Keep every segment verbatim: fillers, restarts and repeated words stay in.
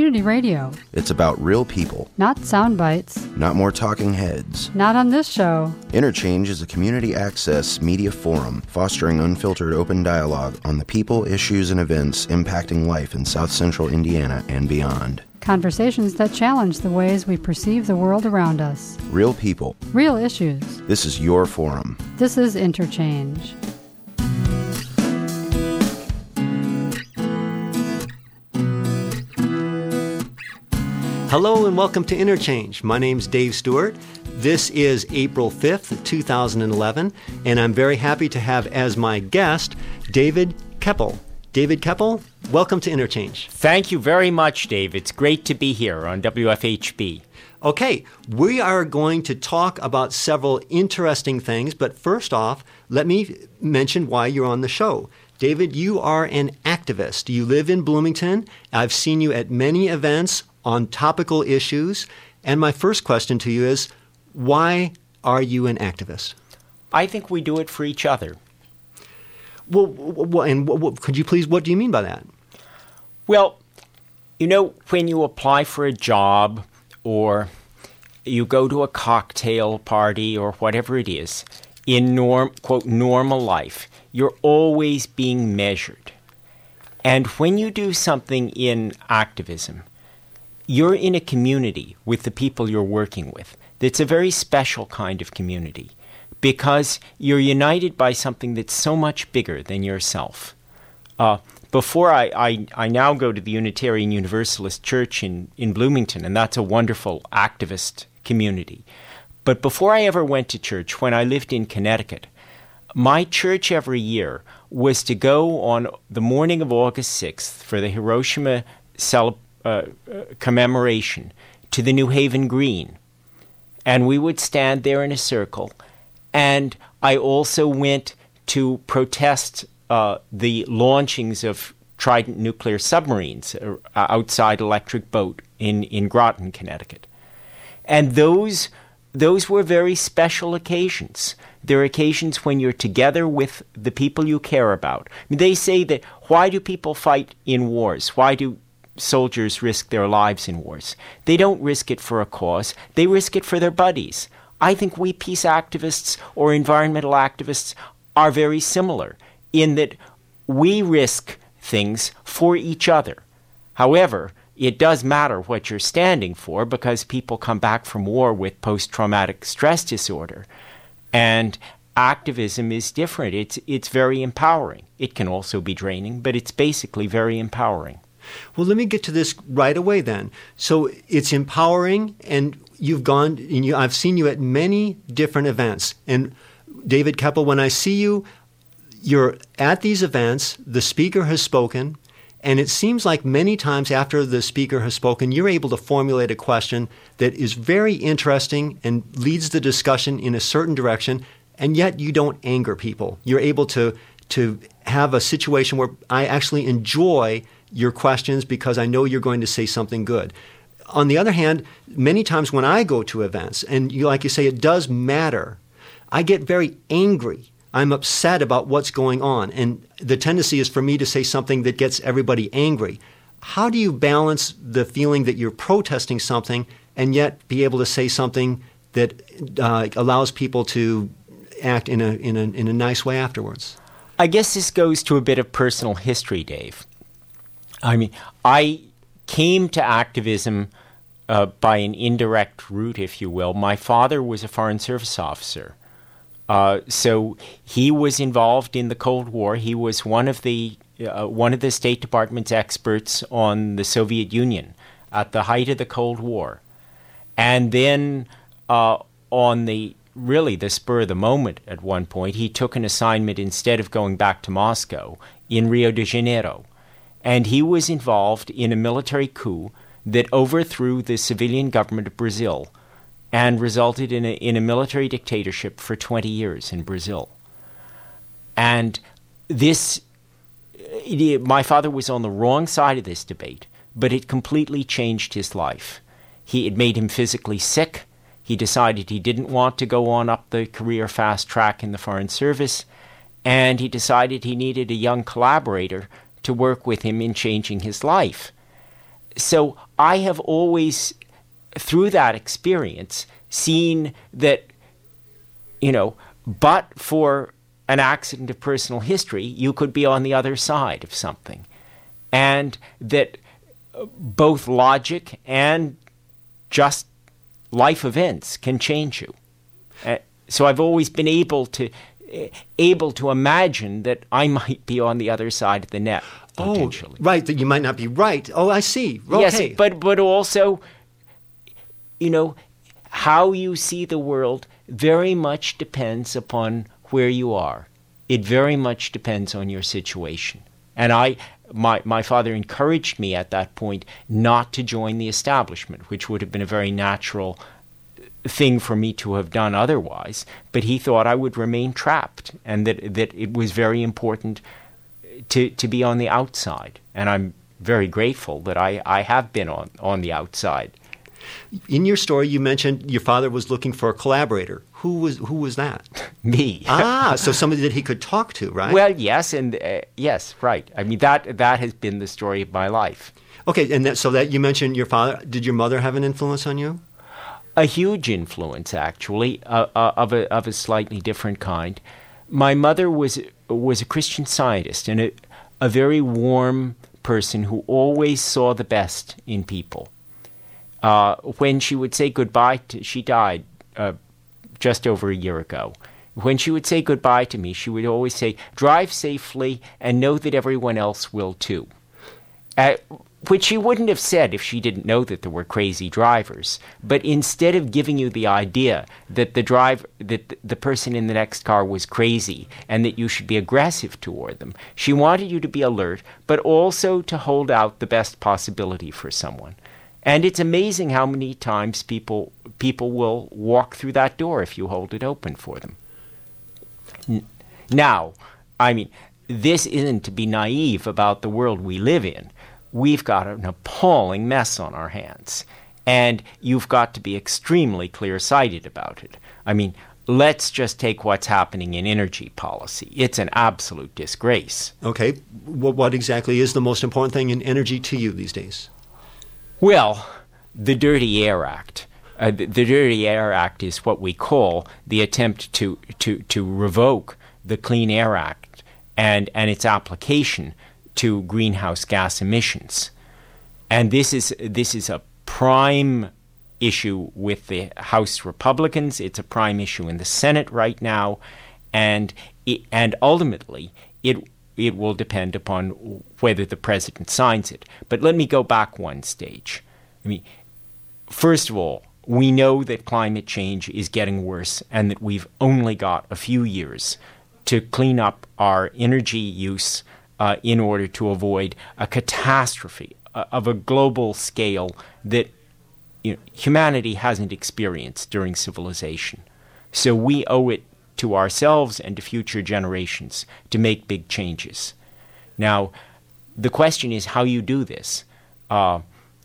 community radio. It's about real people. Not sound bites. Not more talking heads. Not on this show. Interchange is a community access media forum fostering unfiltered open dialogue on the people, issues, and events impacting life in South Central Indiana and beyond. Conversations that challenge the ways we perceive the world around us. Real people. Real issues. This is your forum. This is Interchange. Hello and welcome to Interchange. My name's Dave Stewart. This is April fifth, two thousand eleven, and I'm very happy to have as my guest David Keppel. David Keppel, welcome to Interchange. Thank you very much, Dave. It's great to be here on W F H B. Okay, we are going to talk about several interesting things, but first off, let me mention why you're on the show. David, you are an activist. You live in Bloomington. I've seen you at many events on topical issues. And my first question to you is, why are you an activist? I think we do it for each other. Well, well and what, could you please, what do you mean by that? Well, you know, when you apply for a job or you go to a cocktail party or whatever it is, in norm, quote, normal life, you're always being measured. And when you do something in activism, you're in a community with the people you're working with. That's a very special kind of community because you're united by something that's so much bigger than yourself. Uh, before I, I, I now go to the Unitarian Universalist Church in, in Bloomington, and that's a wonderful activist community. But before I ever went to church, when I lived in Connecticut, my church every year was to go on the morning of August sixth for the Hiroshima celebration. Uh, uh, commemoration to the New Haven Green. And we would stand there in a circle. And I also went to protest uh, the launchings of Trident nuclear submarines uh, outside Electric Boat in, in Groton, Connecticut. And those, those were very special occasions. They're occasions when you're together with the people you care about. I mean, they say that, why do people fight in wars? Why do soldiers risk their lives in wars? They don't risk it for a cause. They risk it for their buddies. I think we peace activists or environmental activists are very similar in that we risk things for each other. However, it does matter what you're standing for because people come back from war with post-traumatic stress disorder. And activism is different. It's, it's very empowering. It can also be draining, but it's basically very empowering. Well, let me get to this right away then. So it's empowering, and you've gone, and you, I've seen you at many different events. And David Keppel, when I see you, you're at these events, the speaker has spoken, and it seems like many times after the speaker has spoken, you're able to formulate a question that is very interesting and leads the discussion in a certain direction, and yet you don't anger people. You're able to, to have a situation where I actually enjoy your questions because I know you're going to say something good. On the other hand, many times when I go to events, and you, like you say, it does matter, I get very angry. I'm upset about what's going on, and the tendency is for me to say something that gets everybody angry. How do you balance the feeling that you're protesting something and yet be able to say something that uh, allows people to act in a, in a, in a nice way afterwards? I guess this goes to a bit of personal history, Dave. I mean, I came to activism uh, by an indirect route, if you will. My father was a Foreign Service officer. Uh, so he was involved in the Cold War. He was one of the uh, one of the State Department's experts on the Soviet Union at the height of the Cold War. And then uh, on the really the spur of the moment at one point, he took an assignment instead of going back to Moscow in Rio de Janeiro. And he was involved in a military coup that overthrew the civilian government of Brazil and resulted in a, in a military dictatorship for twenty years in Brazil. And this, it, my father was on the wrong side of this debate, but it completely changed his life. He, it made him physically sick. He decided he didn't want to go on up the career fast track in the Foreign Service, and he decided he needed a young collaborator to work with him in changing his life. so I have always, through that experience, seen that, you know, but for an accident of personal history, you could be on the other side of something. And that both logic and just life events can change you. Uh, so I've always been able to uh, able to imagine that I might be on the other side of the net potentially. Oh, right, that you might not be right. Oh, I see. Okay. Yes, but but also, you know, how you see the world very much depends upon where you are. It very much depends on your situation. And I, my my father encouraged me at that point not to join the establishment, which would have been a very natural thing for me to have done otherwise. But he thought I would remain trapped, and that that it was very important to to be on the outside. And I'm very grateful that I, I have been on, on the outside. In your story, you mentioned your father was looking for a collaborator. Who was who was that? Me. Ah, so somebody that he could talk to, right? Well, yes, and uh, yes, right. I mean, that that has been the story of my life. Okay, and that, so that you mentioned your father. Did your mother have an influence on you? A huge influence, actually, uh, uh, of a of a slightly different kind. My mother was was a Christian Scientist and a, a very warm person who always saw the best in people. Uh, when she would say goodbye to, she died uh, just over a year ago. When she would say goodbye to me, she would always say, "Drive safely and know that everyone else will too." Uh, which she wouldn't have said if she didn't know that there were crazy drivers. But instead of giving you the idea that the drive, that the person in the next car was crazy and that you should be aggressive toward them, she wanted you to be alert, but also to hold out the best possibility for someone. And it's amazing how many times people people will walk through that door if you hold it open for them. N- now, I mean, this isn't to be naive about the world we live in. We've got an appalling mess on our hands, and you've got to be extremely clear-sighted about it. I mean, let's just take what's happening in energy policy. It's an absolute disgrace. Okay, what, what exactly is the most important thing in energy to you these days? Well, the Dirty Air Act. Uh, the, the Dirty Air Act is what we call the attempt to, to, to revoke the Clean Air Act and, and its application to greenhouse gas emissions. And this is this is a prime issue with the House Republicans. It's a prime issue in the Senate right now, and it, and ultimately it it will depend upon whether the president signs it. But let me go back one stage. I mean, first of all, we know that climate change is getting worse and that we've only got a few years to clean up our energy use uh, in order to avoid a catastrophe uh, of a global scale that you know, humanity hasn't experienced during civilization. So we owe it to ourselves and to future generations to make big changes. Now, the question is how you do this. Uh,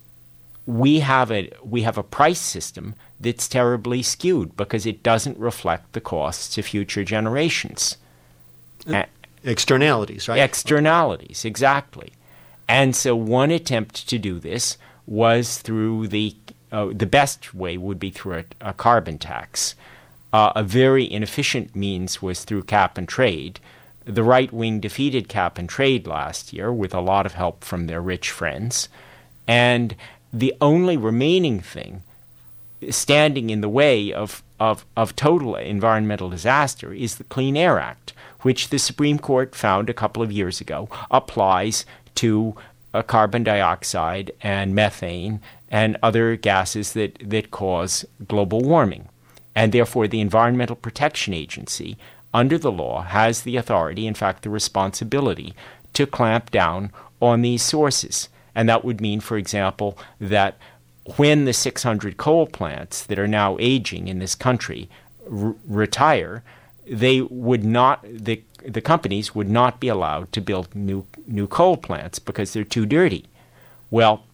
we have a we have a price system that's terribly skewed because it doesn't reflect the costs to future generations. Uh, externalities, right? Externalities, exactly. And so one attempt to do this was through the uh, the best way would be through a, a carbon tax. Uh, a very inefficient means was through cap and trade. The right wing defeated cap and trade last year with a lot of help from their rich friends. And the only remaining thing standing in the way of, of, of total environmental disaster is the Clean Air Act, which the Supreme Court found a couple of years ago applies to uh, carbon dioxide and methane and other gases that, that cause global warming. And therefore, the Environmental Protection Agency, under the law, has the authority, in fact, the responsibility, to clamp down on these sources. And that would mean, for example, that when the six hundred coal plants that are now aging in this country r- retire, they would not, the, the companies would not be allowed to build new, new coal plants because they're too dirty. Well,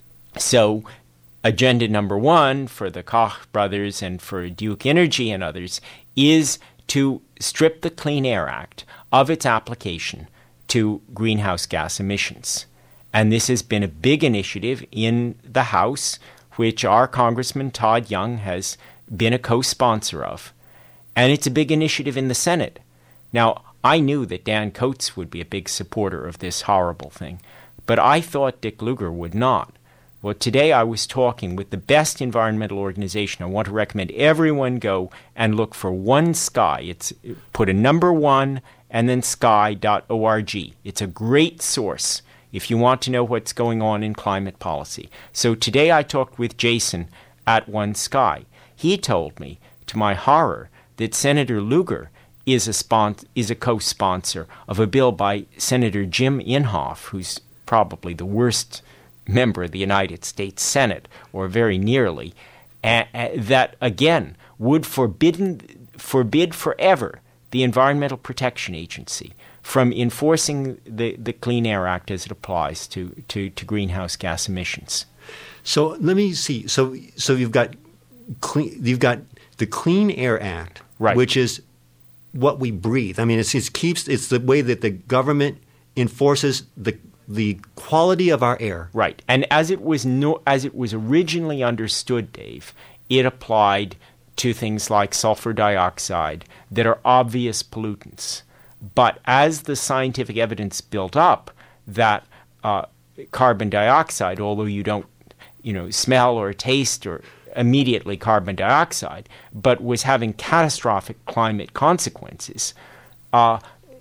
so agenda number one for the Koch brothers and for Duke Energy and others is to strip the Clean Air Act of its application to greenhouse gas emissions. And this has been a big initiative in the House, which our Congressman Todd Young has been a co-sponsor of. And it's a big initiative in the Senate. Now, I knew that Dan Coats would be a big supporter of this horrible thing, but I thought Dick Lugar would not. Well, today I was talking with the best environmental organization. I want to recommend everyone go and look for One Sky. It's put a number one and then sky dot org. It's a great source if you want to know what's going on in climate policy. So today I talked with Jason at One Sky. He told me, to my horror, that Senator Lugar is a spon- is a co-sponsor of a bill by Senator Jim Inhofe, who's probably the worst member of the United States Senate, or very nearly, uh, uh, that, again, would forbidden, forbid forever the Environmental Protection Agency from enforcing the, the Clean Air Act as it applies to, to, to greenhouse gas emissions. So let me see. So so you've got clean, you've got the Clean Air Act, right, which is what we breathe. I mean, it's, it keeps it's the way that the government enforces the the quality of our air. Right. And as it was no, as it was originally understood, Dave, it applied to things like sulfur dioxide that are obvious pollutants. But as the scientific evidence built up that uh, carbon dioxide, although you don't, you know, smell or taste or immediately carbon dioxide, but was having catastrophic climate consequences, uh,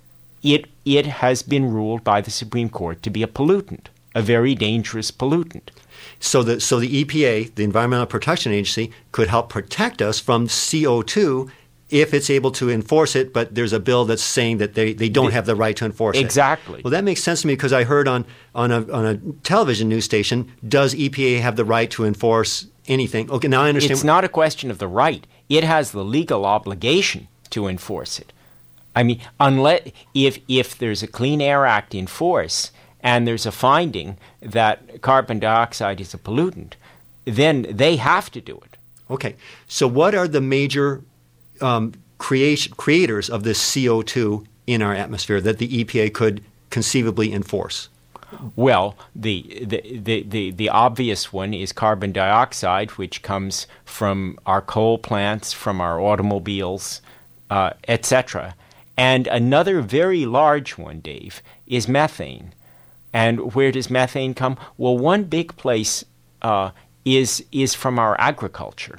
it it has been ruled by the Supreme Court to be a pollutant, a very dangerous pollutant. So the so the E P A, the Environmental Protection Agency, could help protect us from C O two if it's able to enforce it, but there's a bill that's saying that they, they don't have the right to enforce it. Exactly. Well, that makes sense to me because I heard on, on, a, on a television news station, does E P A have the right to enforce anything? Okay, now I understand. It's not a question of the right. It has the legal obligation to enforce it. I mean, unless if if there's a Clean Air Act in force and there's a finding that carbon dioxide is a pollutant, then they have to do it. Okay. So what are the major um, creation, creators of this C O two in our atmosphere that the E P A could conceivably enforce? Well, the, the, the, the, the obvious one is carbon dioxide, which comes from our coal plants, from our automobiles, uh, et cetera. And another very large one, Dave, is methane. And where does methane come? Well, one big place uh, is is from our agriculture.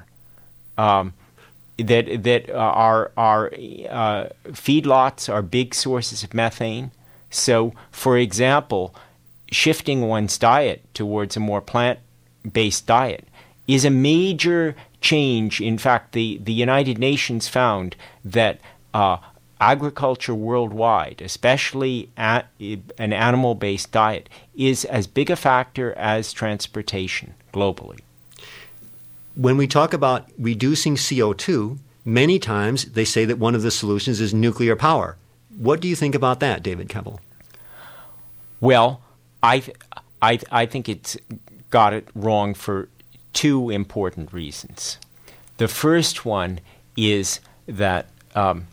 Um, that that uh, our our uh, feedlots are big sources of methane. So, for example, shifting one's diet towards a more plant-based diet is a major change. In fact, the, the United Nations found that uh, agriculture worldwide, especially at an animal-based diet, is as big a factor as transportation globally. When we talk about reducing C O two, many times they say that one of the solutions is nuclear power. What do you think about that, David Keppel? Well, I, th- I, th- I think it's got it wrong for two important reasons. The first one is that um,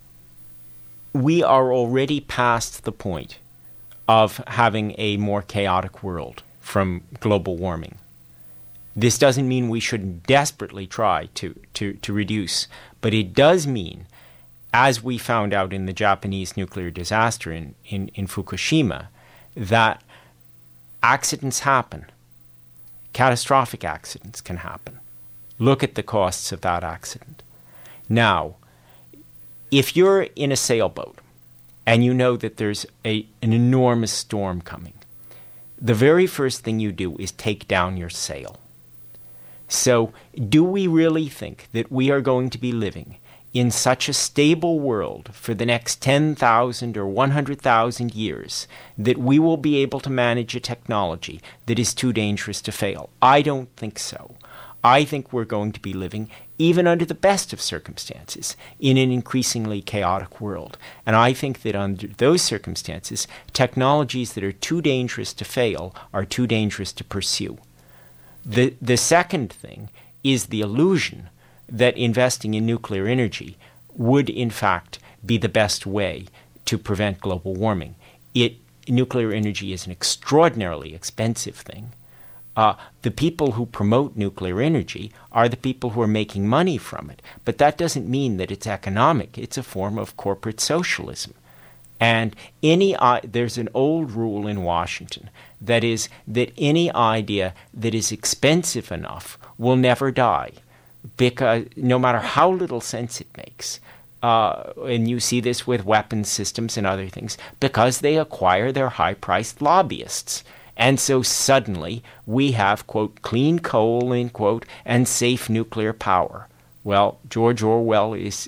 we are already past the point of having a more chaotic world from global warming. This doesn't mean we shouldn't desperately try to, to, to reduce, but it does mean, as we found out in the Japanese nuclear disaster in, in, in Fukushima, that accidents happen. Catastrophic accidents can happen. Look at the costs of that accident. Now, if you're in a sailboat and you know that there's a, an enormous storm coming, the very first thing you do is take down your sail. So, do we really think that we are going to be living in such a stable world for the next ten thousand or one hundred thousand years that we will be able to manage a technology that is too dangerous to fail? I don't think so. I think we're going to be living, even under the best of circumstances, in an increasingly chaotic world. And I think that under those circumstances, technologies that are too dangerous to fail are too dangerous to pursue. The, the second thing is the illusion that investing in nuclear energy would, in fact, be the best way to prevent global warming. It nuclear energy is an extraordinarily expensive thing. Uh, the people who promote nuclear energy are the people who are making money from it. But that doesn't mean that it's economic. It's a form of corporate socialism. And any uh, there's an old rule in Washington that is that any idea that is expensive enough will never die, because no matter how little sense it makes. Uh, and you see this with weapons systems and other things, because they acquire their high-priced lobbyists. And so suddenly we have, quote, clean coal, end quote, and safe nuclear power. Well, George Orwell is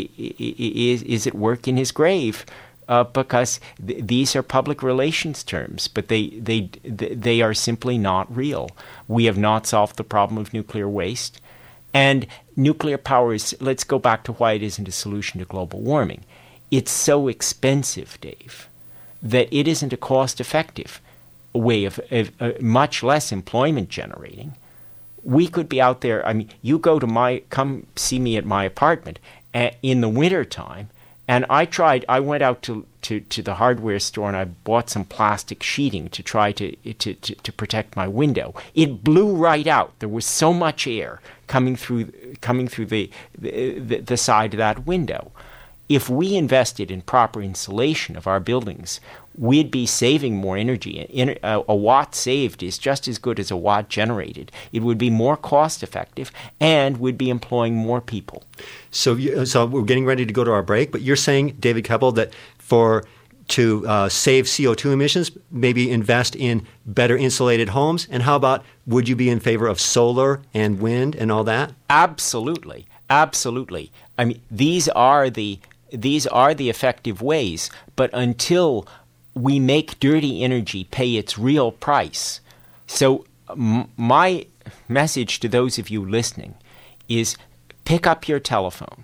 is, is at work in his grave uh, because th- these are public relations terms, but they, they, they are simply not real. We have not solved the problem of nuclear waste. And nuclear power is, let's go back to why it isn't a solution to global warming. It's so expensive, Dave, that it isn't a cost-effective way of, of uh, much less employment generating. We could be out there, I mean, you go to my, come see me at my apartment uh, in the wintertime, and I tried, I went out to, to, to the hardware store and I bought some plastic sheeting to try to, to, to, to protect my window. It blew right out. There was so much air coming through coming through the, the, the side of that window. If we invested in proper insulation of our buildings, we'd be saving more energy. A watt saved is just as good as a watt generated. It would be more cost effective, and we'd be employing more people. So, so we're getting ready to go to our break, but you're saying, David Keppel, that for to uh, save C O two emissions, maybe invest in better insulated homes? And how about, would you be in favor of solar and wind and all that? Absolutely. Absolutely. I mean, these are the these are the effective ways, but until we make dirty energy pay its real price. So m- my message to those of you listening is pick up your telephone,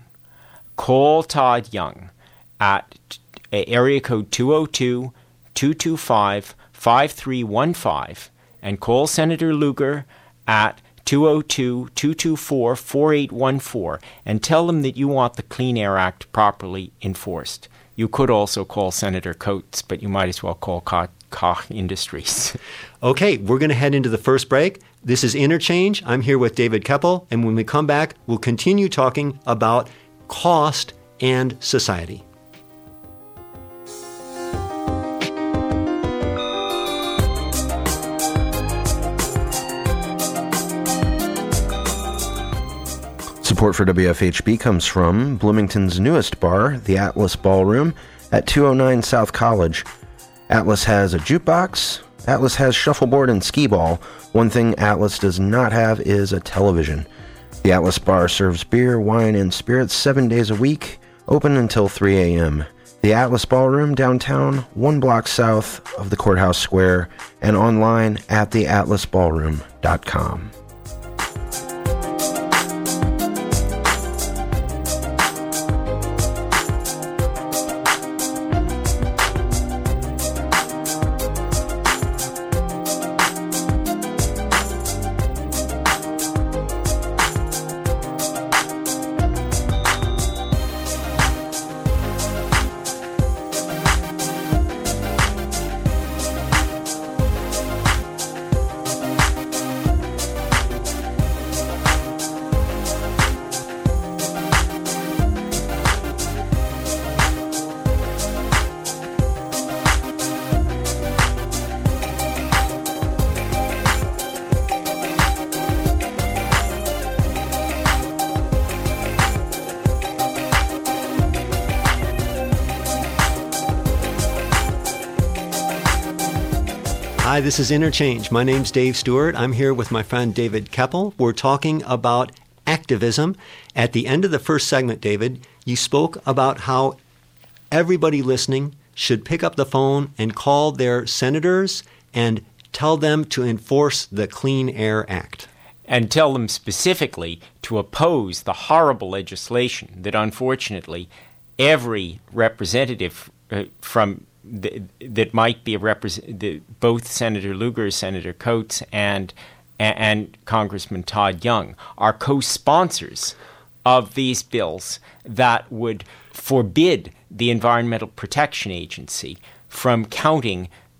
call Todd Young at area code two oh two, two two five, five three one five, and call Senator Lugar at two oh two, two two four, four eight one four, and tell them that you want the Clean Air Act properly enforced. You could also call Senator Coates, but you might as well call Koch, Koch Industries. Okay, we're going to head into the first break. This is Interchange. I'm here with David Keppel, and when we come back, we'll continue talking about cost and society. Support for W F H B comes from Bloomington's newest bar, the Atlas Ballroom, at two oh nine South College. Atlas has a jukebox, Atlas has shuffleboard and skee ball. One thing Atlas does not have is a television. The Atlas Bar serves beer, wine, and spirits seven days a week, open until three a.m. The Atlas Ballroom downtown, one block south of the Courthouse Square, and online at the atlas ballroom dot com. Hi, this is Interchange. My name's Dave Stewart. I'm here with my friend David Keppel. We're talking about activism. At the end of the first segment, David, you spoke about how everybody listening should pick up the phone and call their senators and tell them to enforce the Clean Air Act. And tell them specifically to oppose the horrible legislation that unfortunately every representative uh, from the, that might be a represent both Senator Lugar, Senator Coates, and, and and Congressman Todd Young are co-sponsors of these bills that would forbid the Environmental Protection Agency from counting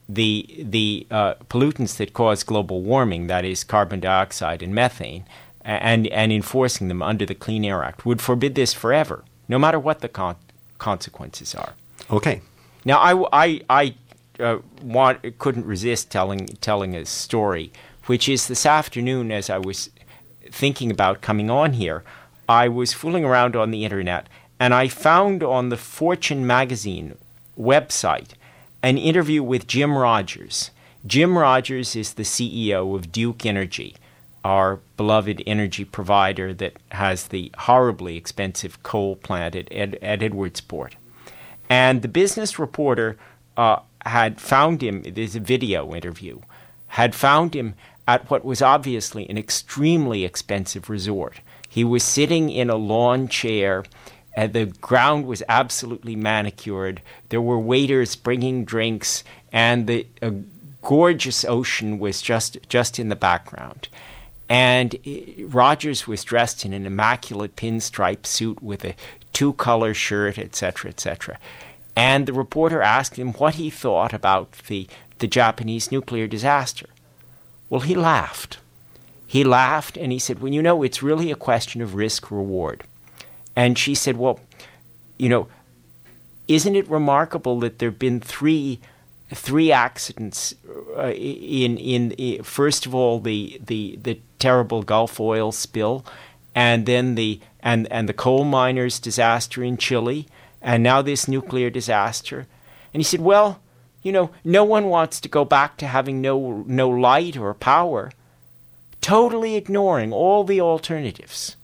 the the uh, pollutants that cause global warming, that is carbon dioxide and methane, and and enforcing them under the Clean Air Act would forbid this forever, no matter what the con- consequences are. Okay. Now, I, I, I uh, want, couldn't resist telling telling a story, which is this afternoon as I was thinking about coming on here, I was fooling around on the internet, and I found on the Fortune magazine website an interview with Jim Rogers. Jim Rogers is the C E O of Duke Energy, our beloved energy provider that has the horribly expensive coal plant at, Ed, at Edwardsport. And the business reporter uh, had found him, there's a video interview, had found him at what was obviously an extremely expensive resort. He was sitting in a lawn chair, and the ground was absolutely manicured. There were waiters bringing drinks, and the a gorgeous ocean was just, just in the background. And Rogers was dressed in an immaculate pinstripe suit with a two-color shirt, et cetera, et cetera. And the reporter asked him what he thought about the, the Japanese nuclear disaster. Well, he laughed. He laughed, and he said, well, you know, it's really a question of risk-reward. And she said, well, you know, isn't it remarkable that there have been three three accidents uh, in, in in first of all the, the the terrible Gulf oil spill, and then the and and the coal miners disaster in Chile, and now this nuclear disaster. And he said, well, you know, no one wants to go back to having no no light or power, totally ignoring all the alternatives.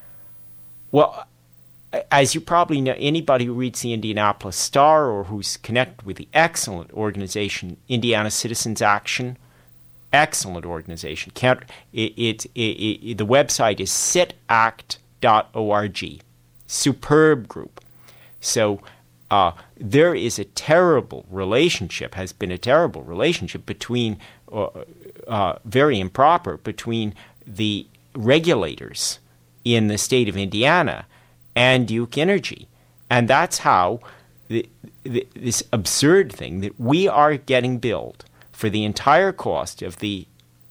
Well, as you probably know, anybody who reads the Indianapolis Star or who's connected with the excellent organization Indiana Citizens Action, excellent organization. Can't, it, it, it, it, the website is sit act dot org. Superb group. So uh, there is a terrible relationship, has been a terrible relationship between, uh, uh, very improper, between the regulators in the state of Indiana and Duke Energy. And that's how the, the, this absurd thing that we are getting billed for the entire cost of the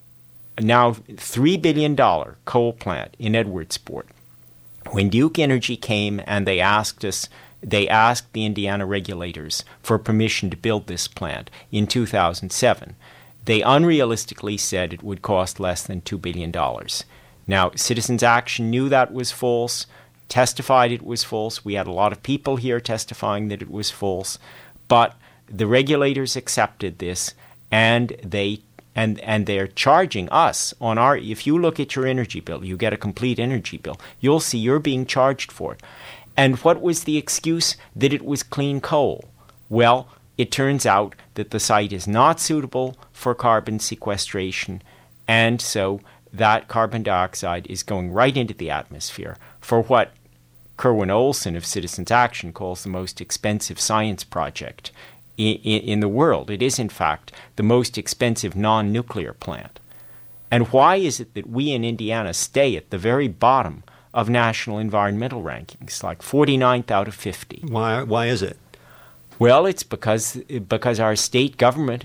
now three billion dollars coal plant in Edwardsport. When Duke Energy came and they asked us, they asked the Indiana regulators for permission to build this plant in two thousand seven. They unrealistically said it would cost less than two billion dollars. Now, Citizens Action knew that was false, testified it was false. We had a lot of people here testifying that it was false. But the regulators accepted this, and they and and they're charging us on our, if you look at your energy bill, you get a complete energy bill, you'll see you're being charged for it. And what was the excuse? That it was clean coal. Well, it turns out that the site is not suitable for carbon sequestration, and so that carbon dioxide is going right into the atmosphere for what Kerwin Olson of Citizens Action calls the most expensive science project in, in, in the world. It is, in fact, the most expensive non-nuclear plant. And why is it that we in Indiana stay at the very bottom of national environmental rankings, like forty-ninth out of fifty? Why, why is it? Well, it's because, because our state government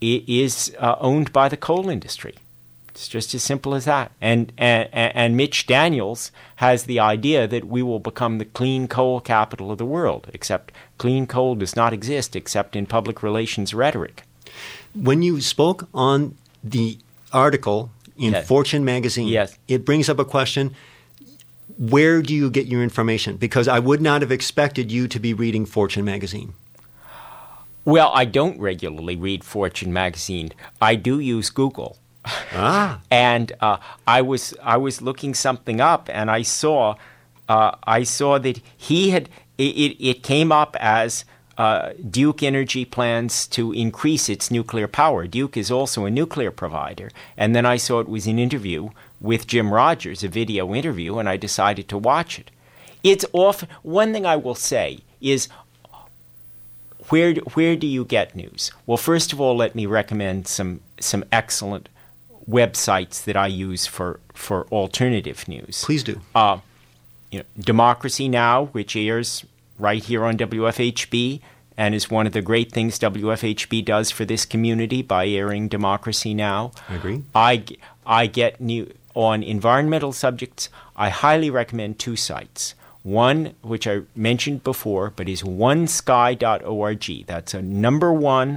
is uh, owned by the coal industry. It's just as simple as that. And, and and Mitch Daniels has the idea that we will become the clean coal capital of the world, except clean coal does not exist except in public relations rhetoric. When you spoke on the article in Yes. Fortune magazine, Yes. it brings up a question. Where do you get your information? Because I would not have expected you to be reading Fortune magazine. Well, I don't regularly read Fortune magazine. I do use Google. Ah. And uh, I was I was looking something up, and I saw uh, I saw that he had it, it, it came up as uh, Duke Energy plans to increase its nuclear power. Duke is also a nuclear provider, and then I saw it was an interview with Jim Rogers, a video interview, and I decided to watch it. It's often one thing I will say is, where where do you get news? Well, first of all, let me recommend some some excellent websites that I use for, for alternative news. Please do. Uh, you know, Democracy Now!, which airs right here on W F H B, and is one of the great things W F H B does for this community by airing Democracy Now. I agree. I, I get new on environmental subjects. I highly recommend two sites. One, which I mentioned before, but is one sky dot org. That's a number one,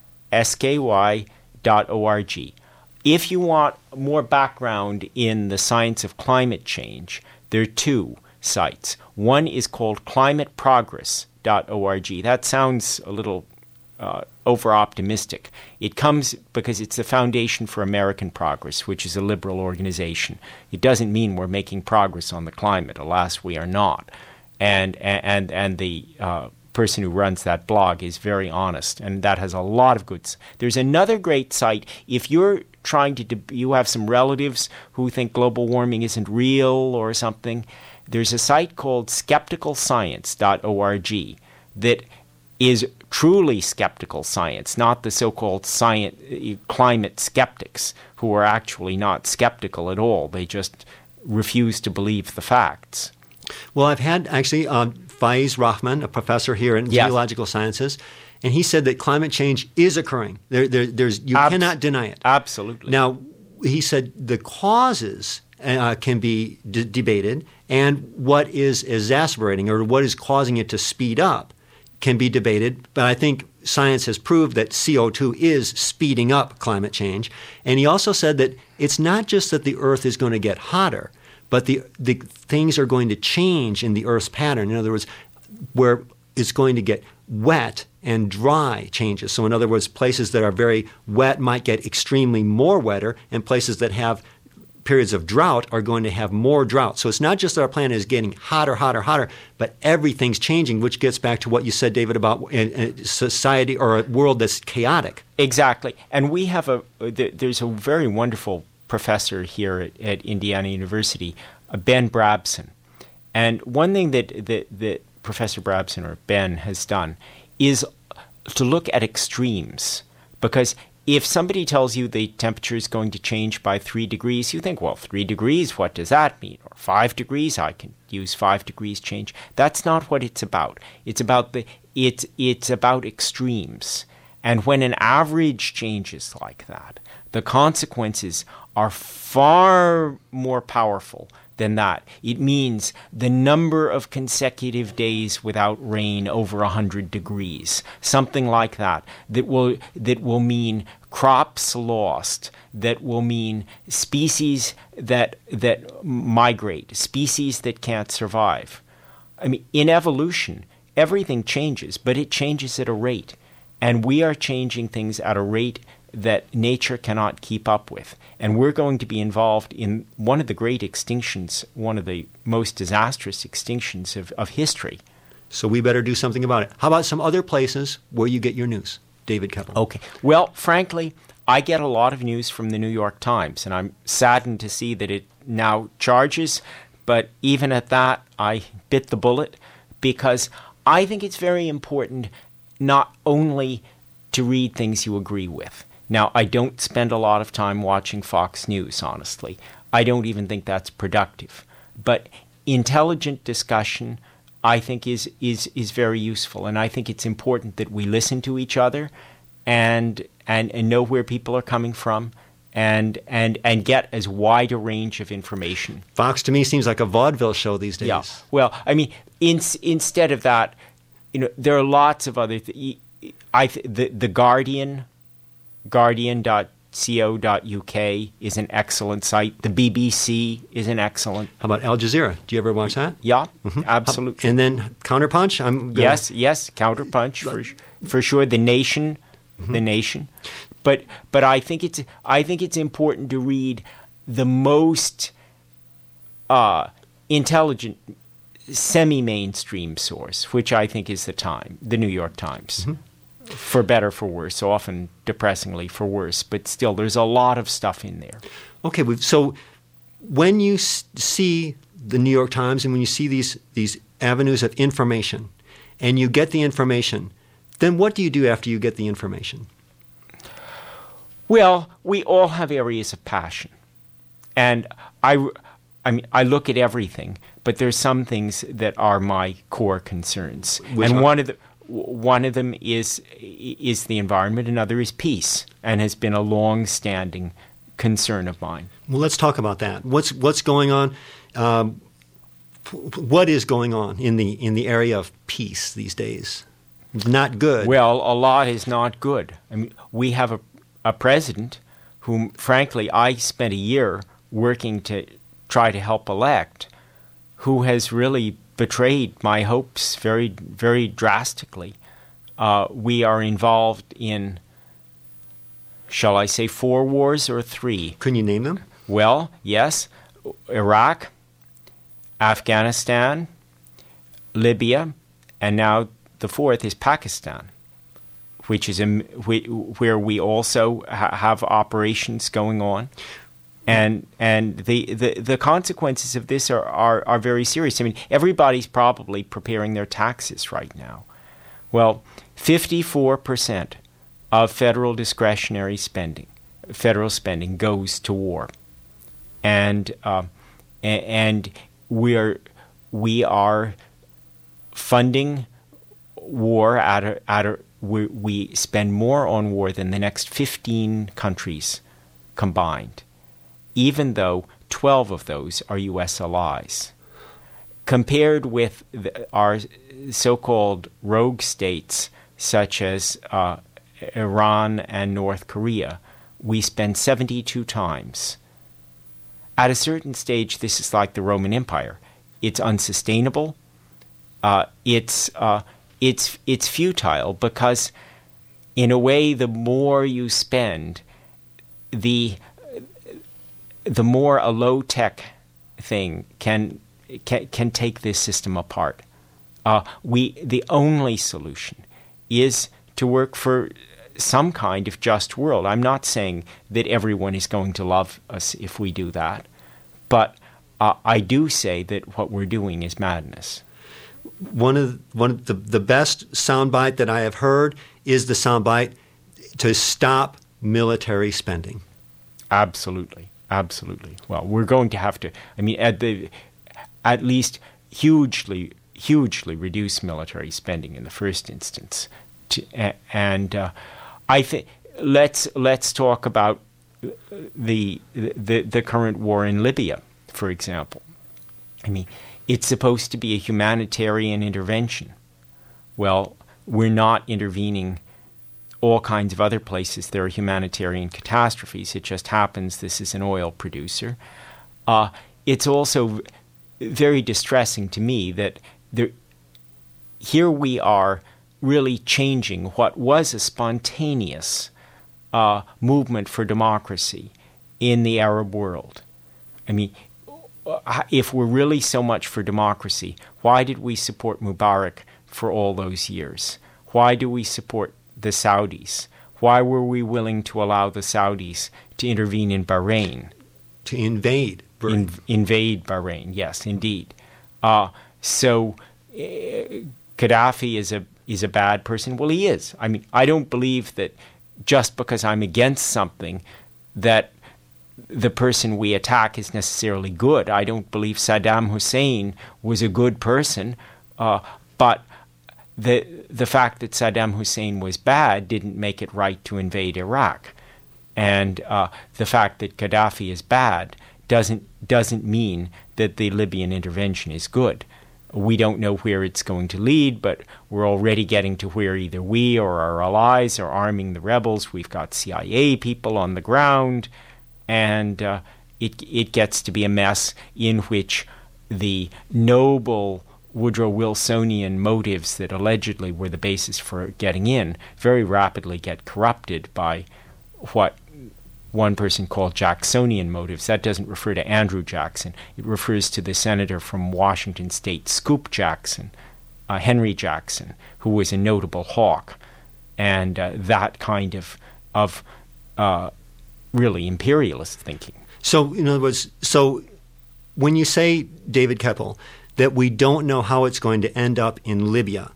S K Y dot org. If you want more background in the science of climate change, there are two sites. One is called climate progress dot org. That sounds a little uh, over-optimistic. It comes because it's the Foundation for American Progress, which is a liberal organization. It doesn't mean we're making progress on the climate. Alas, we are not. And and and the uh, person who runs that blog is very honest, and that has a lot of goods. There's another great site. If you're trying to, de- you have some relatives who think global warming isn't real or something, there's a site called skeptical science dot org that is truly skeptical science, not the so-called science, climate skeptics who are actually not skeptical at all. They just refuse to believe the facts. Well, I've had actually um, Faiz Rahman, a professor here in Yes. geological sciences, and he said that climate change is occurring. There, there, there's you Abs- cannot deny it. Absolutely. Now, he said the causes uh, can be d- debated, and what is exacerbating or what is causing it to speed up can be debated. But I think science has proved that C O two is speeding up climate change. And he also said that it's not just that the Earth is going to get hotter, but the, the things are going to change in the Earth's pattern. In other words, where it's going to get wet and dry changes. So in other words, places that are very wet might get extremely more wetter, and places that have periods of drought are going to have more drought. So it's not just that our planet is getting hotter, hotter, hotter, but everything's changing, which gets back to what you said, David, about a, a society or a world that's chaotic. Exactly. And we have a, there's a very wonderful professor here at, at Indiana University, uh, Ben Brabson. And one thing that, that, that Professor Brabson, or Ben, has done is to look at extremes. Because if somebody tells you the temperature is going to change by three degrees, you think, well, three degrees, what does that mean? Or five degrees, I can use five degrees change. That's not what it's about. It's about the it's it's about extremes. And when an average changes like that, the consequences are far more powerful than that. It means the number of consecutive days without rain over one hundred degrees, something like that, that will that will mean crops lost, that will mean species that that migrate, species that can't survive. I mean, in evolution, everything changes, but it changes at a rate, and we are changing things at a rate that nature cannot keep up with. And we're going to be involved in one of the great extinctions, one of the most disastrous extinctions of, of history. So we better do something about it. How about some other places where you get your news, David Keppel? Okay. Well, frankly, I get a lot of news from the New York Times, and I'm saddened to see that it now charges. But even at that, I bit the bullet, because I think it's very important not only to read things you agree with. Now, I don't spend a lot of time watching Fox News, honestly. I don't even think that's productive. But intelligent discussion, I think, is is is very useful. And I think it's important that we listen to each other and and, and know where people are coming from and and and get as wide a range of information. Fox, to me, seems like a vaudeville show these days. Yeah. Well, I mean, in, instead of that, you know, there are lots of other th- I th- the the Guardian Guardian dot co dot uk is an excellent site. The B B C is an excellent. How about Al Jazeera? Do you ever watch that? Yeah, mm-hmm. Absolutely. And then Counterpunch? I'm gonna... Yes, yes, Counterpunch for for sure. The Nation, mm-hmm. The Nation. But but I think it's I think it's important to read the most uh, intelligent, semi-mainstream source, which I think is the Time, the New York Times. Mm-hmm. For better, for worse, often depressingly for worse, but still, there's a lot of stuff in there. Okay, so when you s- see the New York Times and when you see these these avenues of information, and you get the information, then what do you do after you get the information? Well, we all have areas of passion, and I, I mean, I look at everything, but there's some things that are my core concerns, Which and are? one of the one of them is is the environment, another is peace, and has been a long-standing concern of mine. Well, let's talk about that. What's what's going on? Um, what is going on in the in the area of peace these days? Not good. Well, a lot is not good. I mean, we have a, a president whom, frankly, I spent a year working to try to help elect, who has really betrayed my hopes very, very drastically. Uh, we are involved in, shall I say, four wars or three? Can you name them? Well, yes, Iraq, Afghanistan, Libya, and now the fourth is Pakistan, which is a, where we also ha- have operations going on. And and the, the, the consequences of this are, are, are very serious. I mean, everybody's probably preparing their taxes right now. Well, fifty-four percent of federal discretionary spending, federal spending goes to war. And uh, and we are we are funding war at a, at a, we, we spend more on war than the next fifteen countries combined, even though twelve of those are U S allies. Compared with the, our so-called rogue states, such as uh, Iran and North Korea, we spend seventy-two times. At a certain stage, this is like the Roman Empire. It's unsustainable. Uh, it's uh, it's it's futile because, in a way, the more you spend, the the more a low-tech thing can can, can take this system apart. Uh, we the only solution is to work for some kind of just world. I'm not saying that everyone is going to love us if we do that, but uh, I do say that what we're doing is madness. One of one of the the best soundbite that I have heard is the soundbite to stop military spending. Absolutely, absolutely. Well, we're going to have to. I mean, at the at least hugely, hugely reduce military spending in the first instance, to, and uh, I think let's let's talk about the, the the current war in Libya, for example. I mean, it's supposed to be a humanitarian intervention. Well, we're not intervening all kinds of other places. There are humanitarian catastrophes. It just happens this is an oil producer. Uh, it's also very distressing to me that there, here we are really changing what was a spontaneous uh, movement for democracy in the Arab world. I mean, if we're really so much for democracy, why did we support Mubarak for all those years? Why do we support the Saudis? Why were we willing to allow the Saudis to intervene in Bahrain? To invade Bahrain. In, invade Bahrain, yes, indeed. Uh, so uh, Gaddafi is a is a bad person. Well, he is. I mean, I don't believe that just because I'm against something that the person we attack is necessarily good. I don't believe Saddam Hussein was a good person, uh, but the the fact that Saddam Hussein was bad didn't make it right to invade Iraq, and uh, the fact that Gaddafi is bad doesn't doesn't mean that the Libyan intervention is good. We don't know where it's going to lead, but we're already getting to where either we or our allies are arming the rebels. We've got C I A people on the ground. And uh, it it gets to be a mess in which the noble Woodrow Wilsonian motives that allegedly were the basis for getting in very rapidly get corrupted by what one person called Jacksonian motives. That doesn't refer to Andrew Jackson. It refers to the senator from Washington State, Scoop Jackson, uh, Henry Jackson, who was a notable hawk, and uh, that kind of of uh, really imperialist thinking. So, in other words, so when you say, David Keppel, that we don't know how it's going to end up in Libya,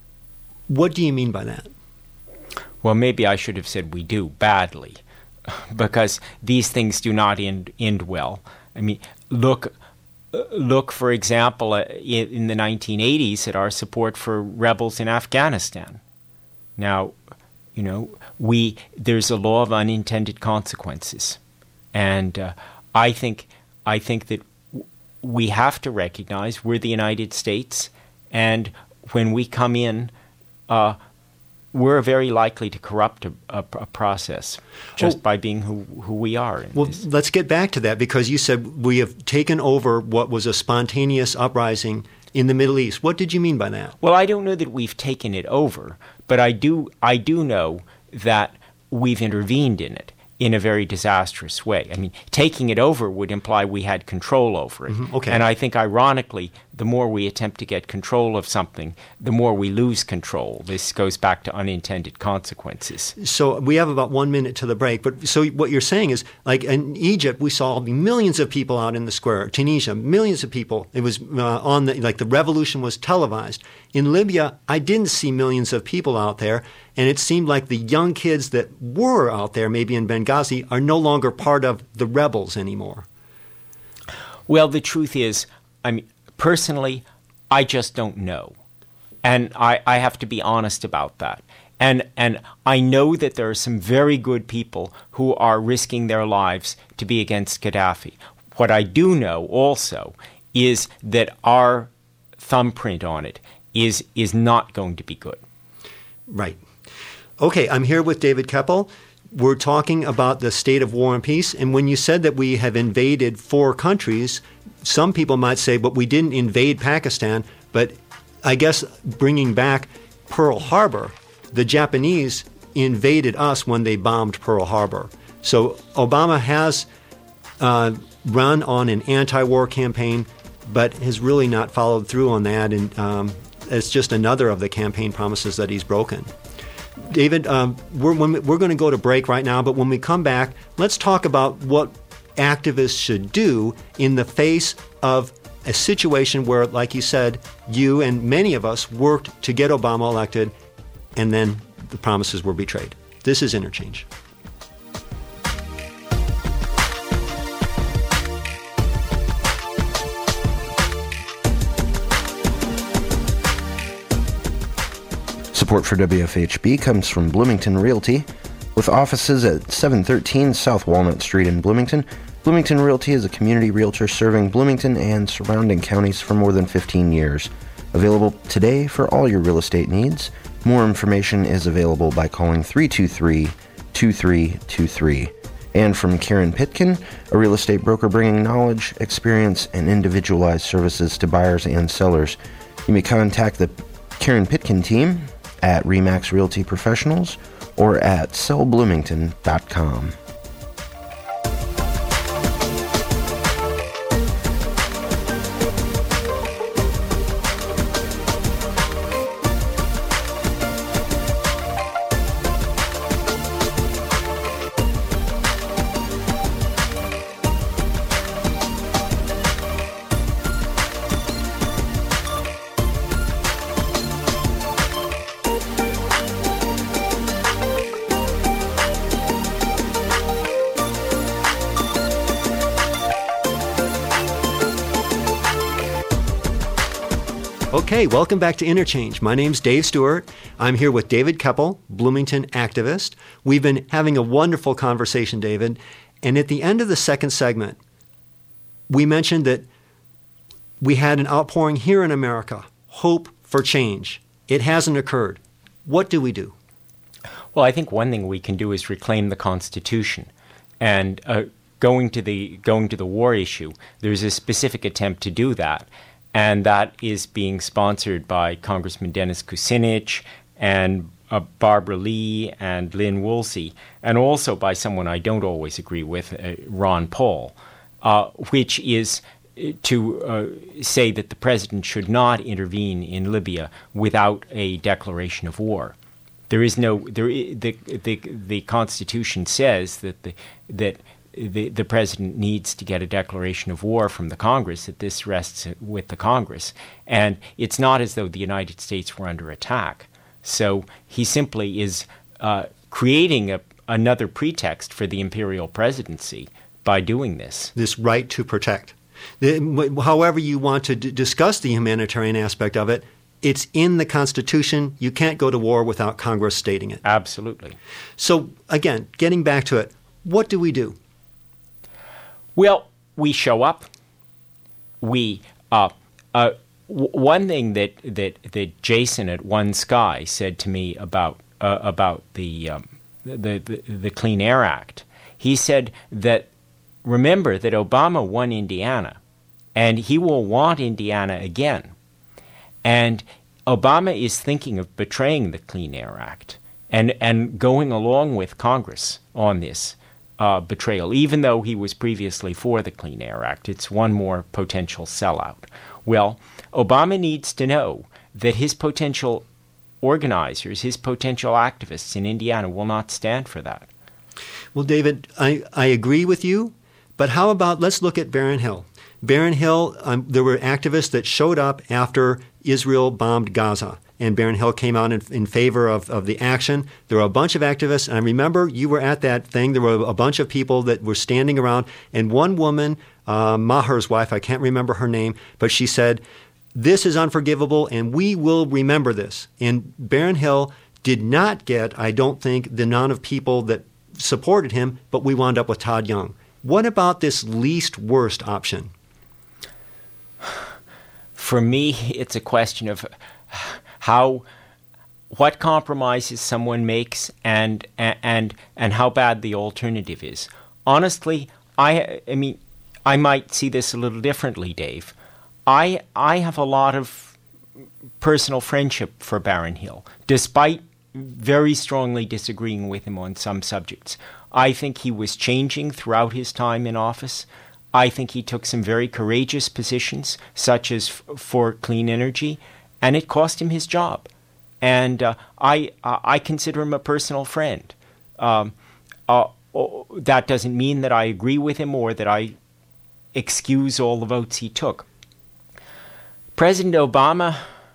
what do you mean by that? Well, maybe I should have said we do badly, because these things do not end, end well. I mean, look look, for example, uh, in, in the nineteen eighties at our support for rebels in Afghanistan. Now, you know, we there's a law of unintended consequences, and uh, I think I think that w- we have to recognize we're the United States, and when we come in, uh, we're very likely to corrupt a, a, a process just well, by being who, who we are. Well, this. Let's get back to that, because you said we have taken over what was a spontaneous uprising in the Middle East. What did you mean by that? Well, I don't know that we've taken it over, but I do I do know that we've intervened in it in a very disastrous way. I mean, taking it over would imply we had control over it. Mm-hmm. Okay. And I think, ironically, the more we attempt to get control of something, the more we lose control. This goes back to unintended consequences. So we have about one minute to the break. But so what you're saying is, like in Egypt, we saw millions of people out in the square. Tunisia, millions of people. It was uh, on the, like the revolution was televised. In Libya, I didn't see millions of people out there. And it seemed like the young kids that were out there, maybe in Benghazi, are no longer part of the rebels anymore. Well, the truth is, I mean, personally, I just don't know. And I, I have to be honest about that. And and I know that there are some very good people who are risking their lives to be against Gaddafi. What I do know also is that our thumbprint on it is is not going to be good. Right. Okay, I'm here with David Keppel. We're talking about the state of war and peace. And when you said that we have invaded four countries, some people might say, but we didn't invade Pakistan. But I guess bringing back Pearl Harbor, the Japanese invaded us when they bombed Pearl Harbor. So Obama has uh, run on an anti-war campaign, but has really not followed through on that. And um, it's just another of the campaign promises that he's broken. David, um, we're, when we, we're going to go to break right now, but when we come back, let's talk about what activists should do in the face of a situation where, like you said, you and many of us worked to get Obama elected, and then the promises were betrayed. This is Interchange. Support for W F H B comes from Bloomington Realty. With offices at seven thirteen South Walnut Street in Bloomington, Bloomington Realty is a community realtor serving Bloomington and surrounding counties for more than fifteen years. Available today for all your real estate needs. More information is available by calling three two three, two three two three. And from Karen Pitkin, a real estate broker bringing knowledge, experience, and individualized services to buyers and sellers. You may contact the Karen Pitkin team at Remax Realty Professionals or at sell bloomington dot com. Okay, welcome back to Interchange. My name's Dave Stewart. I'm here with David Keppel, Bloomington activist. We've been having a wonderful conversation, David. And at the end of the second segment, we mentioned that we had an outpouring here in America, hope for change. It hasn't occurred. What do we do? Well, I think one thing we can do is reclaim the Constitution. And uh, going to the going to the war issue, there's a specific attempt to do that. And that is being sponsored by Congressman Dennis Kucinich and uh, Barbara Lee and Lynn Woolsey, and also by someone I don't always agree with, uh, Ron Paul, uh, which is to uh, say that the president should not intervene in Libya without a declaration of war. There is no there. The the the Constitution says that the that. The, the president needs to get a declaration of war from the Congress, that this rests with the Congress. And it's not as though the United States were under attack. So he simply is uh, creating a, another pretext for the imperial presidency by doing this. This right to protect. The, however you want to d- discuss the humanitarian aspect of it, it's in the Constitution. You can't go to war without Congress stating it. Absolutely. So, again, getting back to it, what do we do? Well, we show up. We uh, uh, w- one thing that, that that Jason at One Sky said to me about uh, about the, um, the the the Clean Air Act. He said that remember that Obama won Indiana, and he will want Indiana again. And Obama is thinking of betraying the Clean Air Act and, and going along with Congress on this uh, betrayal, even though he was previously for the Clean Air Act. It's one more potential sellout. Well, Obama needs to know that his potential organizers, his potential activists in Indiana will not stand for that. Well, David, I, I agree with you, but how about let's look at Barron Hill. Barron Hill, um, there were activists that showed up after Israel bombed Gaza, and Barron Hill came out in, in favor of, of the action. There were a bunch of activists, and I remember you were at that thing. There were a bunch of people that were standing around, and one woman, uh, Maher's wife, I can't remember her name, but she said, "This is unforgivable, and we will remember this." And Barron Hill did not get, I don't think, the amount of people that supported him, but we wound up with Todd Young. What about this least worst option? For me, it's a question of how, what compromises someone makes, and and and how bad the alternative is. Honestly, I I mean, I might see this a little differently, Dave. I I have a lot of personal friendship for Barron Hill, despite very strongly disagreeing with him on some subjects. I think he was changing throughout his time in office. I think he took some very courageous positions, such as f- for clean energy, and it cost him his job. And uh, I uh, I consider him a personal friend. Um, uh, oh, that doesn't mean that I agree with him or that I excuse all the votes he took. President Obama,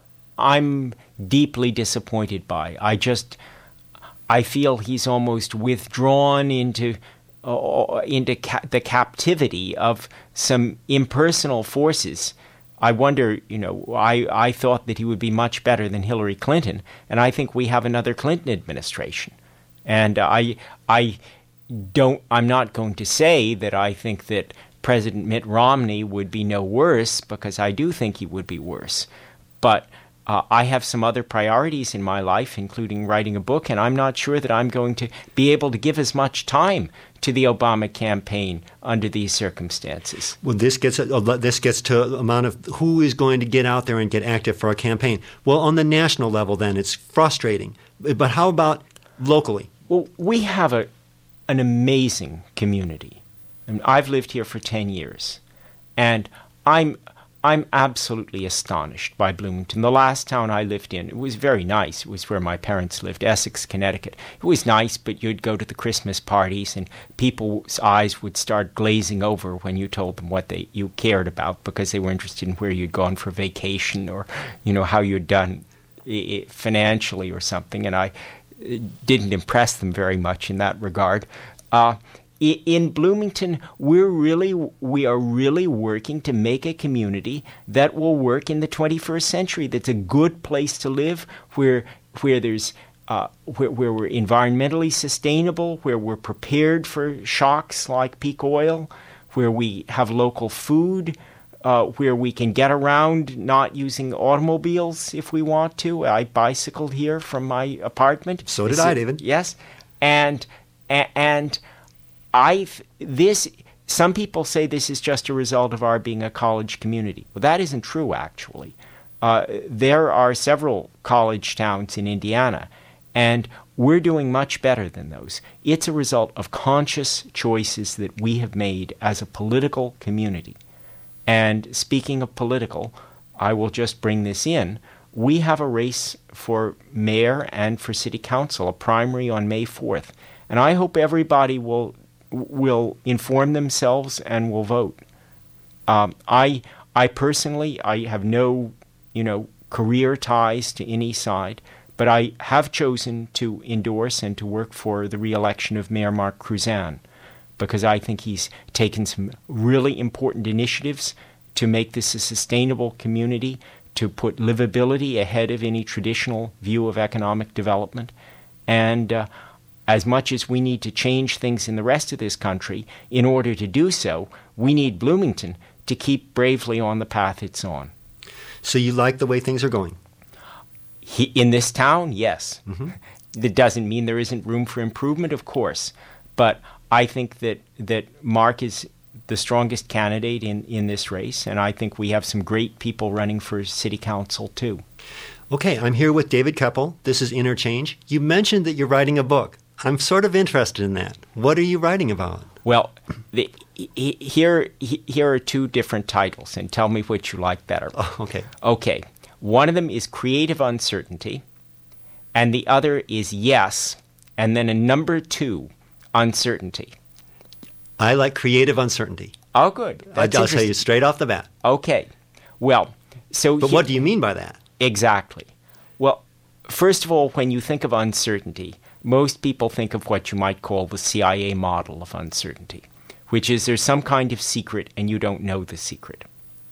I'm deeply disappointed by. I just, I feel he's almost withdrawn into uh, into ca- the captivity of some impersonal forces. I wonder, you know, I, I thought that he would be much better than Hillary Clinton, and I think we have another Clinton administration. And I, I don't, I'm not going to say that I think that President Mitt Romney would be no worse, because I do think he would be worse. But uh, I have some other priorities in my life, including writing a book, and I'm not sure that I'm going to be able to give as much time to the Obama campaign under these circumstances. Well, this gets this gets to the amount of who is going to get out there and get active for a campaign. Well, on the national level, then it's frustrating. But how about locally? Well, we have a an amazing community. I mean, I've lived here for ten years, and I'm I'm absolutely astonished by Bloomington. The last town I lived in, it was very nice. It was where my parents lived, Essex, Connecticut. It was nice, but you'd go to the Christmas parties, and people's eyes would start glazing over when you told them what they you cared about, because they were interested in where you'd gone for vacation, or, you know, how you'd done I- financially or something. And I didn't impress them very much in that regard. Uh, In Bloomington, we're really we are really working to make a community that will work in the twenty-first century. That's a good place to live, where where there's uh, where, where we're environmentally sustainable, where we're prepared for shocks like peak oil, where we have local food, uh, where we can get around not using automobiles if we want to. I bicycled here from my apartment. So did I, David. Yes, and and. I this some people say this is just a result of our being a college community. Well, that isn't true, actually. Uh, there are several college towns in Indiana, and we're doing much better than those. It's a result of conscious choices that we have made as a political community. And speaking of political, I will just bring this in. We have a race for mayor and for city council, a primary on May fourth. And I hope everybody will will inform themselves and will vote. Um, I I personally, I have no, you know, career ties to any side, but I have chosen to endorse and to work for the re-election of Mayor Mark Cruzan, because I think he's taken some really important initiatives to make this a sustainable community, to put livability ahead of any traditional view of economic development. And uh, as much as we need to change things in the rest of this country, in order to do so, we need Bloomington to keep bravely on the path it's on. So you like the way things are going? He, in this town, yes. Mm-hmm. That doesn't mean there isn't room for improvement, of course. But I think that, that Mark is the strongest candidate in, in this race, and I think we have some great people running for city council, too. Okay, I'm here with David Keppel. This is Interchange. You mentioned that you're writing a book. I'm sort of interested in that. What are you writing about? Well, the, he, here, he, here are two different titles, and tell me which you like better. Oh, okay. Okay. One of them is Creative Uncertainty, and the other is Yes, and then a number two, Uncertainty. I like Creative Uncertainty. Oh, good. That's I'll tell you straight off the bat. Okay. Well, so... But he, what do you mean by that? Exactly. Well, first of all, when you think of uncertainty, most people think of what you might call the C I A model of uncertainty, which is there's some kind of secret and you don't know the secret.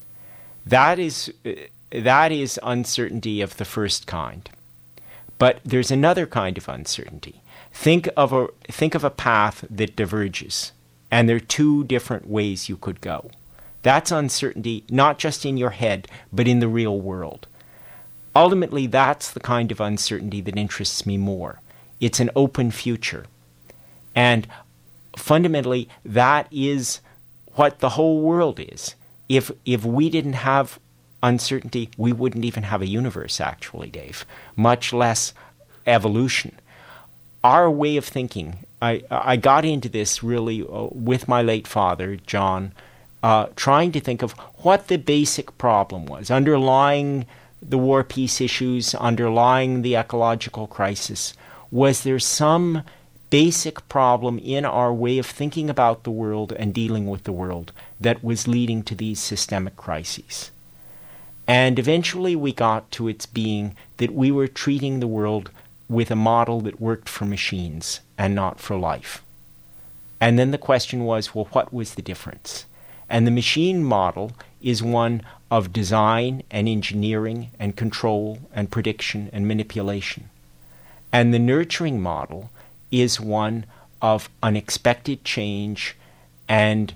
That is, uh, that is uncertainty of the first kind. But there's another kind of uncertainty. Think of a, think of a path that diverges, and there are two different ways you could go. That's uncertainty, not just in your head, but in the real world. Ultimately, that's the kind of uncertainty that interests me more. It's an open future. And fundamentally, that is what the whole world is. If if we didn't have uncertainty, we wouldn't even have a universe, actually, Dave, much less evolution. Our way of thinking, I, I got into this really uh, with my late father, John, uh, trying to think of what the basic problem was, underlying the war-peace issues, underlying the ecological crisis. Was there some basic problem in our way of thinking about the world and dealing with the world that was leading to these systemic crises? And eventually we got to its being that we were treating the world with a model that worked for machines and not for life. And then the question was, well, what was the difference? And the machine model is one of design and engineering and control and prediction and manipulation. And the nurturing model is one of unexpected change and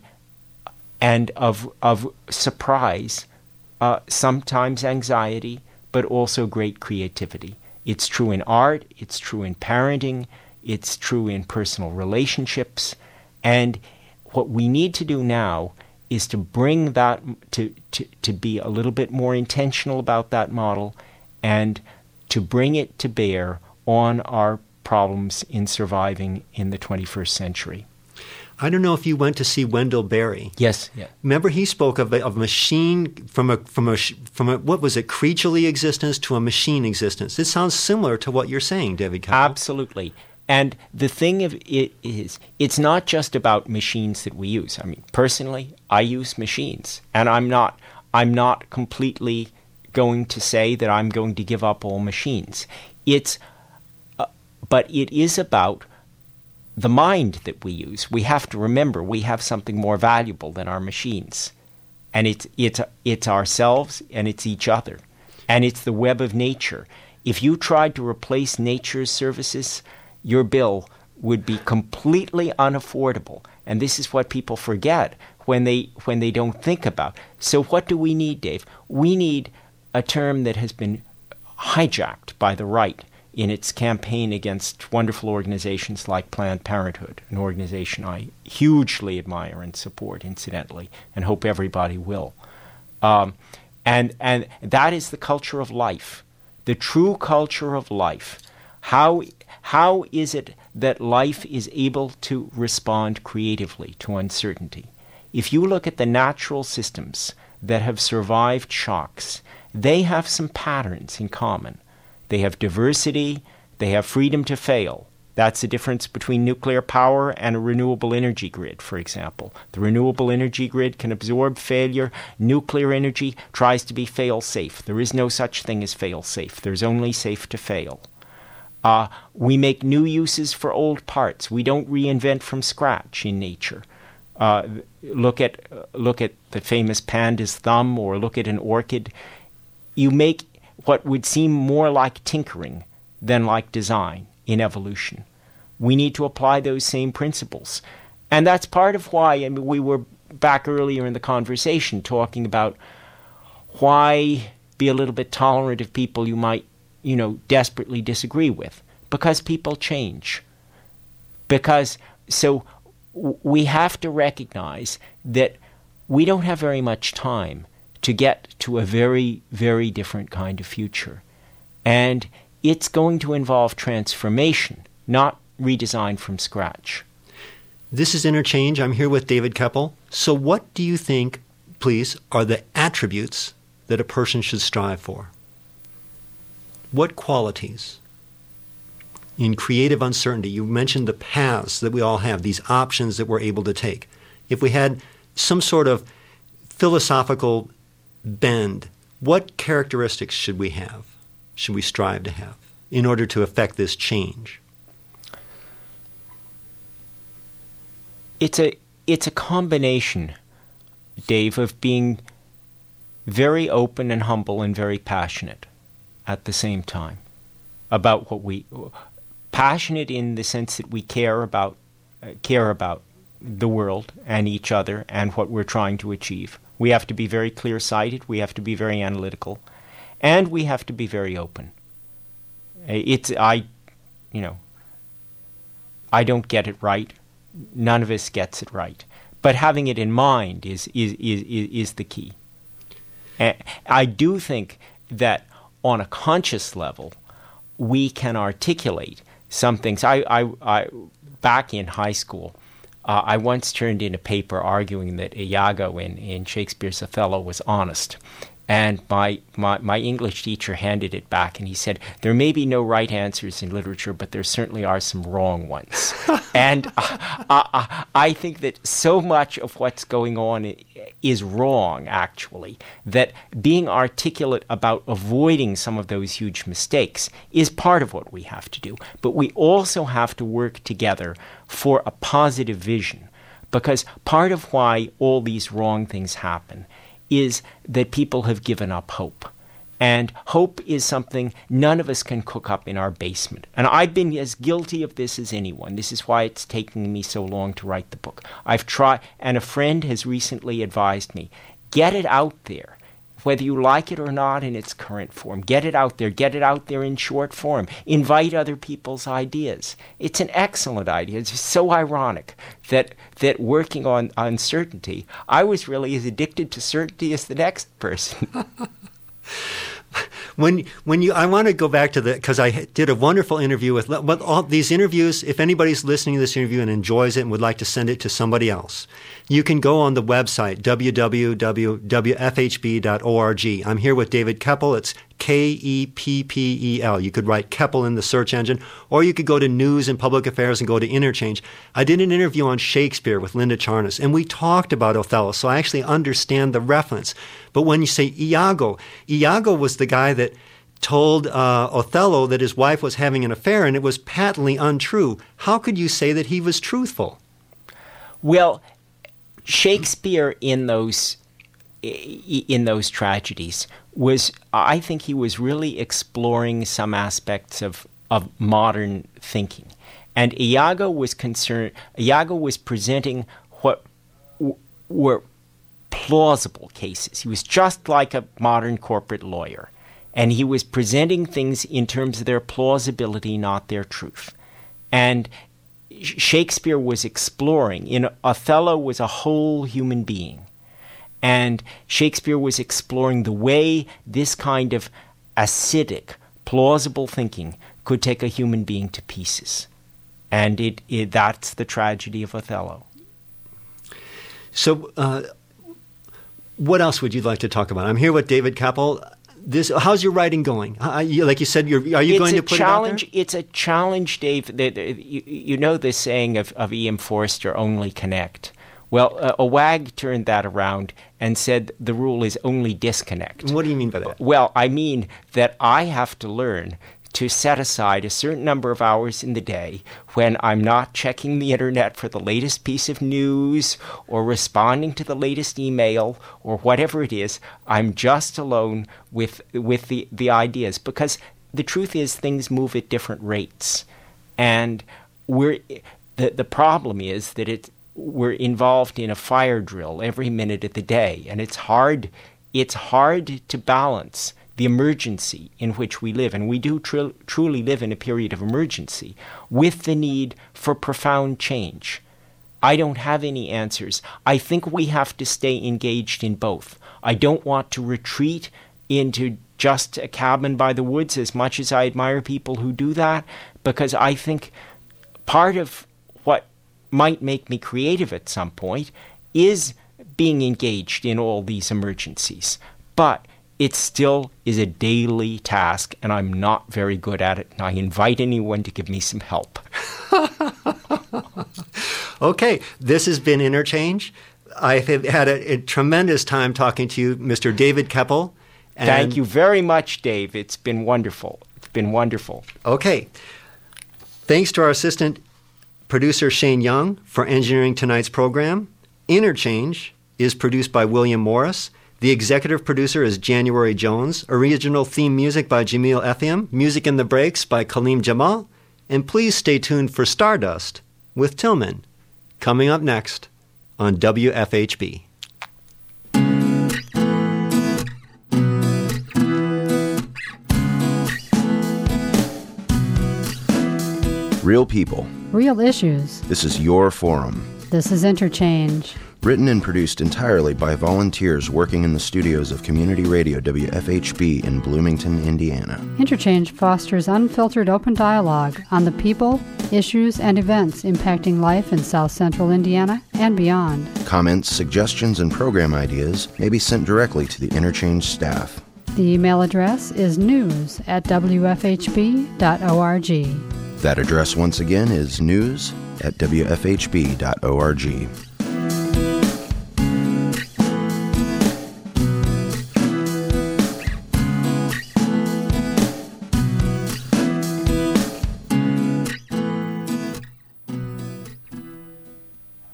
and of of surprise, uh, sometimes anxiety, but also great creativity. It's true in art, it's true in parenting, it's true in personal relationships. And what we need to do now is to bring that, to, to, to be a little bit more intentional about that model and to bring it to bear on our problems in surviving in the twenty-first century. I don't know if you went to see Wendell Berry. Yes. Yeah. Remember, he spoke of a of machine from a from a from a what was it, creaturely existence to a machine existence. This sounds similar to what you're saying, David Keppel. Absolutely. And the thing of it is, it's not just about machines that we use. I mean, personally, I use machines, and I'm not I'm not completely going to say that I'm going to give up all machines. It's uh, but it is about the mind that we use. We have to remember we have something more valuable than our machines. And it's it's it's ourselves and it's each other. And it's the web of nature. If you tried to replace nature's services, your bill would be completely unaffordable. And this is what people forget when they when they don't think about. So what do we need, Dave? We need a term that has been hijacked by the right in its campaign against wonderful organizations like Planned Parenthood, an organization I hugely admire and support, incidentally, and hope everybody will. Um, and and that is the culture of life, the true culture of life. How how is it that life is able to respond creatively to uncertainty? If you look at the natural systems that have survived shocks, they have some patterns in common. They have diversity, they have freedom to fail. That's the difference between nuclear power and a renewable energy grid, for example. The renewable energy grid can absorb failure. Nuclear energy tries to be fail-safe. There is no such thing as fail-safe. There's only safe to fail. Uh, we make new uses for old parts. We don't reinvent from scratch in nature. Uh, look at uh, look at the famous panda's thumb, or look at an orchid. You make what would seem more like tinkering than like design in evolution. We need to apply those same principles. And that's part of why, I mean, we were back earlier in the conversation talking about why be a little bit tolerant of people you might, you know, desperately disagree with. Because people change. Because, so w- we have to recognize that we don't have very much time to get to a very, very different kind of future. And it's going to involve transformation, not redesign from scratch. This is Interchange. I'm here with David Keppel. So what do you think, please, are the attributes that a person should strive for? What qualities? In creative uncertainty, you mentioned the paths that we all have, these options that we're able to take. If we had some sort of philosophical bend, what characteristics should we have, should we strive to have, in order to affect this change? It's a it's a combination, Dave, of being very open and humble and very passionate at the same time about what we passionate in the sense that we care about uh, care about the world and each other and what we're trying to achieve. We have to be very clear-sighted, we have to be very analytical, and we have to be very open. It's I you know I don't get it right. None of us gets it right. But having it in mind is is is, is the key. And I do think that on a conscious level, we can articulate some things. I, I, I back in high school, uh, I once turned in a paper arguing that Iago in, in Shakespeare's Othello was honest. And my, my, my English teacher handed it back, and he said, there may be no right answers in literature, but there certainly are some wrong ones. And uh, uh, I think that so much of what's going on is wrong, actually, that being articulate about avoiding some of those huge mistakes is part of what we have to do. But we also have to work together for a positive vision, because part of why all these wrong things happen is that people have given up hope. And hope is something none of us can cook up in our basement. And I've been as guilty of this as anyone. This is why it's taking me so long to write the book. I've tried, and a friend has recently advised me, get it out there, whether you like it or not in its current form. Get it out there. Get it out there in short form. Invite other people's ideas. It's an excellent idea. It's so ironic that that working on uncertainty, I was really as addicted to certainty as the next person. When when you, I want to go back to the, because I did a wonderful interview with, but all these interviews, if anybody's listening to this interview and enjoys it and would like to send it to somebody else, you can go on the website, w w w dot w f h b dot org. I'm here with David Keppel. It's K E P P E L. You could write Keppel in the search engine, or you could go to News and Public Affairs and go to Interchange. I did an interview on Shakespeare with Linda Charnas, and we talked about Othello, so I actually understand the reference. But when you say Iago, Iago was the guy that told uh, Othello that his wife was having an affair, and it was patently untrue. How could you say that he was truthful? Well, Shakespeare in those in those tragedies was, I think he was really exploring some aspects of, of modern thinking. And Iago was concerned, Iago was presenting what w- were plausible cases. He was just like a modern corporate lawyer. And he was presenting things in terms of their plausibility, not their truth. And Shakespeare was exploring. In Othello was a whole human being. And Shakespeare was exploring the way this kind of acidic, plausible thinking could take a human being to pieces. And it, it that's the tragedy of Othello. So uh, what else would you like to talk about? I'm here with David Keppel. This, how's your writing going? Uh, you, like you said, you're, are you it's going to put challenge, it out there? It's a challenge, Dave. The, the, you, you know the saying of, of E M Forster, only connect. Well, uh, a wag turned that around and said the rule is only disconnect. What do you mean by that? Well, I mean that I have to learn to set aside a certain number of hours in the day when I'm not checking the internet for the latest piece of news or responding to the latest email or whatever it is. I'm just alone with with the, the ideas, because the truth is things move at different rates. And we're the, the problem is that it we're involved in a fire drill every minute of the day, and it's hard it's hard to balance the emergency in which we live, and we do tr- truly live in a period of emergency, with the need for profound change. I don't have any answers. I think we have to stay engaged in both. I don't want to retreat into just a cabin by the woods, as much as I admire people who do that, because I think part of what might make me creative at some point is being engaged in all these emergencies. But it still is a daily task, and I'm not very good at it, and I invite anyone to give me some help. Okay, this has been Interchange. I have had a, a tremendous time talking to you, Mister David Keppel. And Thank you very much, Dave. It's been wonderful. It's been wonderful. Okay. Thanks to our assistant producer, Shane Young, for engineering tonight's program. Interchange is produced by William Morris. The executive producer is January Jones. Original theme music by Jamil Effiam. Music in the Breaks by Kaleem Jamal. And please stay tuned for Stardust with Tillman, coming up next on W F H B. Real people. Real issues. This is your forum. This is Interchange. Written and produced entirely by volunteers working in the studios of Community Radio W F H B in Bloomington, Indiana. Interchange fosters unfiltered open dialogue on the people, issues, and events impacting life in South Central Indiana and beyond. Comments, suggestions, and program ideas may be sent directly to the Interchange staff. The email address is news at w f h b dot org. That address once again is news at w f h b dot org.